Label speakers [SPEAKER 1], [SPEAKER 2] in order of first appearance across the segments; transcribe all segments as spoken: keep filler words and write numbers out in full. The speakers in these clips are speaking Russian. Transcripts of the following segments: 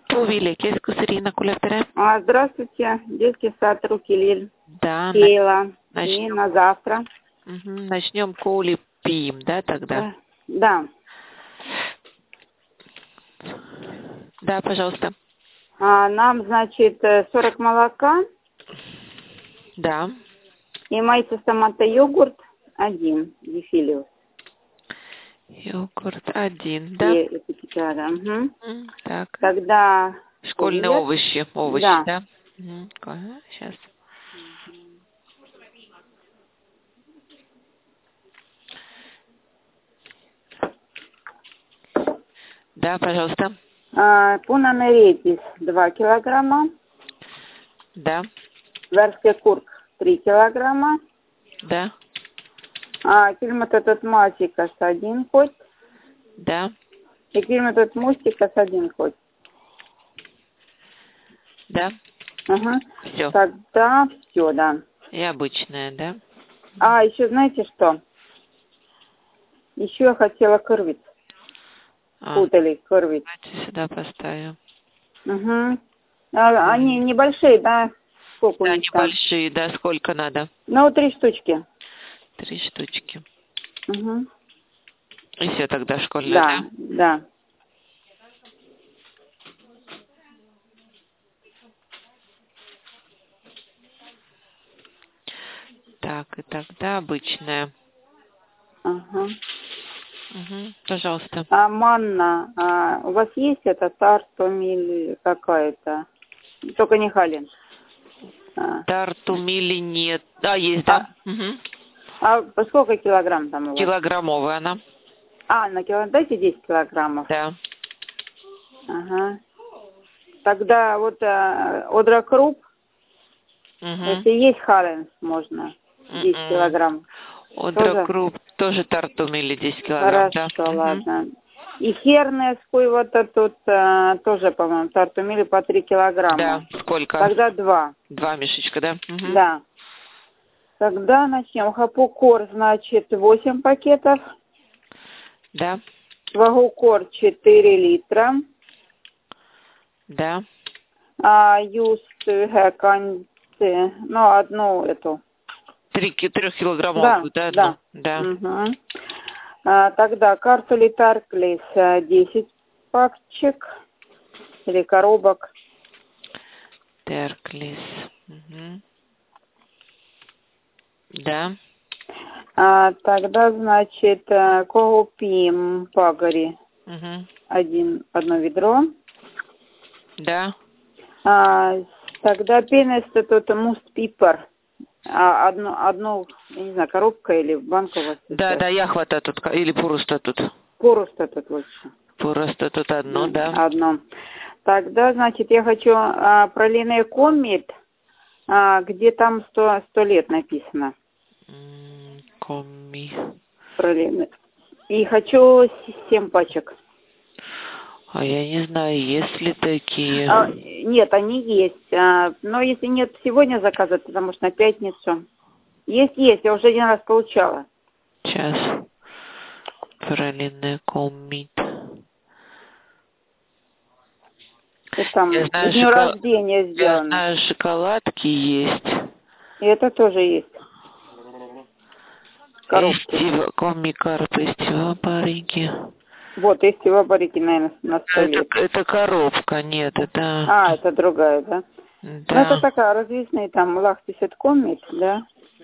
[SPEAKER 1] Пувили, кеску Ирина Кулевтере.
[SPEAKER 2] А, здравствуйте, детский сад Рукилиль.
[SPEAKER 1] Да.
[SPEAKER 2] Кейла.
[SPEAKER 1] Начнем.
[SPEAKER 2] И на завтра.
[SPEAKER 1] Угу. Начнем коли пим, да, тогда?
[SPEAKER 2] Да.
[SPEAKER 1] Да, пожалуйста.
[SPEAKER 2] А, нам, значит, сорок молока.
[SPEAKER 1] Да.
[SPEAKER 2] И майца томата йогурт один, дефилиус.
[SPEAKER 1] Йогурт один, да?
[SPEAKER 2] И этикетада. Угу.
[SPEAKER 1] Так.
[SPEAKER 2] Тогда...
[SPEAKER 1] Школьные
[SPEAKER 2] привет.
[SPEAKER 1] овощи. Овощи,
[SPEAKER 2] да?
[SPEAKER 1] да? Угу. Ага, сейчас. Да, пожалуйста.
[SPEAKER 2] А, пунамеретис два килограмма.
[SPEAKER 1] Да.
[SPEAKER 2] Верский курк три килограмма.
[SPEAKER 1] Да.
[SPEAKER 2] А, кильматотот матикас один хоть.
[SPEAKER 1] Да.
[SPEAKER 2] И кильматотот мустикас один хоть.
[SPEAKER 1] Да.
[SPEAKER 2] Ага.
[SPEAKER 1] Все.
[SPEAKER 2] Тогда все, да.
[SPEAKER 1] И обычная, да?
[SPEAKER 2] А, еще знаете что? Еще я хотела кырвиц.
[SPEAKER 1] А,
[SPEAKER 2] Путали кырвиц.
[SPEAKER 1] давайте сюда поставим.
[SPEAKER 2] Угу. А, они небольшие, да? Сколько
[SPEAKER 1] Да,
[SPEAKER 2] у них там?
[SPEAKER 1] небольшие, да, сколько надо?
[SPEAKER 2] Ну, три штучки.
[SPEAKER 1] Три штучки.
[SPEAKER 2] Угу.
[SPEAKER 1] И все тогда школьная,
[SPEAKER 2] Да,
[SPEAKER 1] да?
[SPEAKER 2] да.
[SPEAKER 1] Так, и тогда обычная.
[SPEAKER 2] Ага.
[SPEAKER 1] Угу. Пожалуйста.
[SPEAKER 2] А манна, а, у вас есть это тартомиль какая-то? Только не халин. А,
[SPEAKER 1] Тарту мили нет. Да, есть,
[SPEAKER 2] а,
[SPEAKER 1] да. Угу.
[SPEAKER 2] а по сколько килограмм там у вас?
[SPEAKER 1] Килограммовая она.
[SPEAKER 2] А, на килограмм, дайте десять килограммов.
[SPEAKER 1] Да.
[SPEAKER 2] Ага. Тогда вот а, одрокруп,
[SPEAKER 1] Угу.
[SPEAKER 2] если есть халенс, можно десять килограмм.
[SPEAKER 1] Одрокруп тоже тарту мили десять килограмм,
[SPEAKER 2] Хорошо,
[SPEAKER 1] да.
[SPEAKER 2] ладно. Угу. И херная вот тут а, тоже, по-моему, тарту мили по три килограмма.
[SPEAKER 1] Да, сколько?
[SPEAKER 2] Тогда два.
[SPEAKER 1] Два мешочка, да? Угу.
[SPEAKER 2] Да. Тогда начнем. Хапукор, значит, восемь пакетов.
[SPEAKER 1] Да.
[SPEAKER 2] Вагукор четыре литра.
[SPEAKER 1] Да.
[SPEAKER 2] А юст хэканцы, ну, одну эту.
[SPEAKER 1] Три, трехкилограммовую, да,
[SPEAKER 2] да,
[SPEAKER 1] одну? Да.
[SPEAKER 2] Угу. А, тогда картулитарклис десять пачек или коробок.
[SPEAKER 1] Терклис. Угу. Да.
[SPEAKER 2] А, тогда, значит, когупим пагари.
[SPEAKER 1] Угу.
[SPEAKER 2] Один, одно ведро.
[SPEAKER 1] Да.
[SPEAKER 2] А, тогда пенеста тут муст пипер. А, одну, одну, я не знаю, коробка или банка у вас сейчас?
[SPEAKER 1] Да, да, яхвата тут, или пуруста тут.
[SPEAKER 2] Пуруста тут лучше.
[SPEAKER 1] Пуруста тут одно,
[SPEAKER 2] Mm,
[SPEAKER 1] да.
[SPEAKER 2] Одно. Тогда, значит, я хочу а, пролине комит, а, где там сто, сто лет написано.
[SPEAKER 1] Mm, коми.
[SPEAKER 2] Пролине. И хочу семь пачек.
[SPEAKER 1] А я не знаю, есть ли такие.
[SPEAKER 2] А, нет, они есть. А, но если нет сегодня заказать, потому что на пятницу. Есть, есть. Я уже один раз получала.
[SPEAKER 1] Сейчас. Пролине комит.
[SPEAKER 2] Это там
[SPEAKER 1] Я знаю,
[SPEAKER 2] к дню
[SPEAKER 1] шокол...
[SPEAKER 2] рождения сделано.
[SPEAKER 1] Я знаю, шоколадки есть.
[SPEAKER 2] И это тоже есть. Коробки.
[SPEAKER 1] Эстива... Комикарп, эстива барики.
[SPEAKER 2] Вот, эстива барики, наверное, на столе.
[SPEAKER 1] Это, это коробка, нет, это...
[SPEAKER 2] А, это другая, да?
[SPEAKER 1] Да.
[SPEAKER 2] Ну, это такая развесная, там, лахтисет комит, да?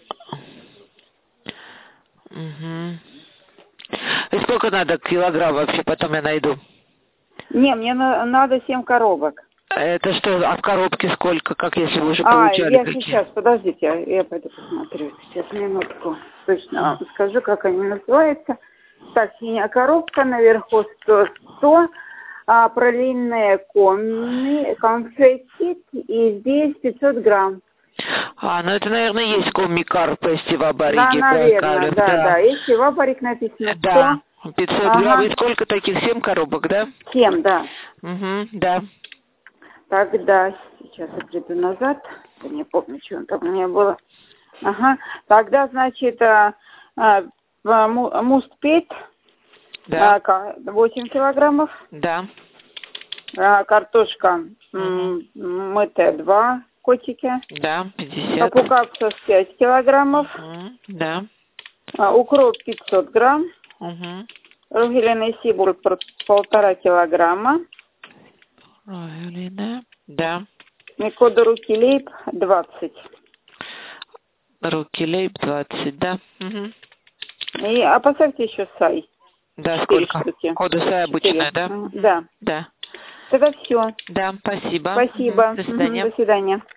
[SPEAKER 1] Угу. И сколько надо килограмм вообще, потом я найду?
[SPEAKER 2] Не, мне на, надо семь коробок.
[SPEAKER 1] Это что, а в коробке сколько, как если вы уже
[SPEAKER 2] А,
[SPEAKER 1] получали
[SPEAKER 2] я
[SPEAKER 1] какие?
[SPEAKER 2] сейчас, подождите, я, я пойду посмотрю. Сейчас, минутку. Точно вам скажу, как они называются. Так, синяя коробка, наверху сто, сто а, пролинные комни, конфетти, и здесь пятьсот грамм.
[SPEAKER 1] А, ну это, наверное, есть комикарп, эстива
[SPEAKER 2] Да,
[SPEAKER 1] барики.
[SPEAKER 2] наверное, да, да, да. Если вапорик написано сто.
[SPEAKER 1] Да, пятьсот
[SPEAKER 2] ага.
[SPEAKER 1] грамм. И сколько таких? Семь коробок, да?
[SPEAKER 2] Семь, да.
[SPEAKER 1] Угу, да.
[SPEAKER 2] Тогда, сейчас я приду назад. Я не помню, что там у меня было. Ага. Тогда, значит, а, а, мустпет.
[SPEAKER 1] Да.
[SPEAKER 2] восемь килограммов.
[SPEAKER 1] Да.
[SPEAKER 2] А, картошка
[SPEAKER 1] Угу.
[SPEAKER 2] мытая два котики.
[SPEAKER 1] Да, пятьдесят.
[SPEAKER 2] Капукаксус пять килограммов.
[SPEAKER 1] Угу. Да.
[SPEAKER 2] А, укроп пятьсот грамм.
[SPEAKER 1] Угу.
[SPEAKER 2] Ругеленый сибур пол- полтора килограмма.
[SPEAKER 1] Правильно. Да.
[SPEAKER 2] Микода руки лейб двадцать.
[SPEAKER 1] Руки лейб двадцать, да. Угу.
[SPEAKER 2] И, а поставьте еще сай.
[SPEAKER 1] Да,
[SPEAKER 2] Четыре
[SPEAKER 1] сколько?
[SPEAKER 2] штуки.
[SPEAKER 1] Коды сай обычная,
[SPEAKER 2] Четыре.
[SPEAKER 1] да?
[SPEAKER 2] Мгм,
[SPEAKER 1] Мгм.
[SPEAKER 2] Да.
[SPEAKER 1] Да.
[SPEAKER 2] Тогда все.
[SPEAKER 1] Да, спасибо.
[SPEAKER 2] Спасибо.
[SPEAKER 1] Мгм. До
[SPEAKER 2] Мгм,
[SPEAKER 1] свидания.
[SPEAKER 2] до свидания.